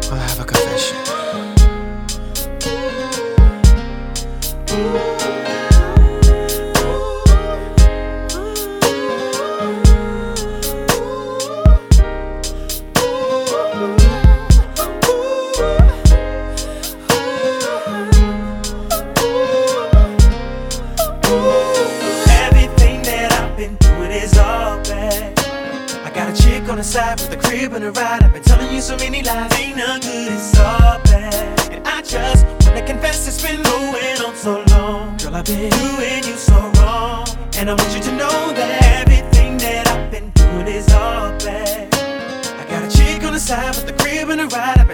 Well, I have a confession. Everything that I've been doing is all bad. I got a chick on the side with a crib and a ride. I've been telling you so many lies, ain't no good, it's all bad. And I just wanna confess it's been going on so long. Girl, I've been doing you so wrong, and I want you to know that everything that I've been doing is all bad. I got a chick on the side with a crib and a ride. I've been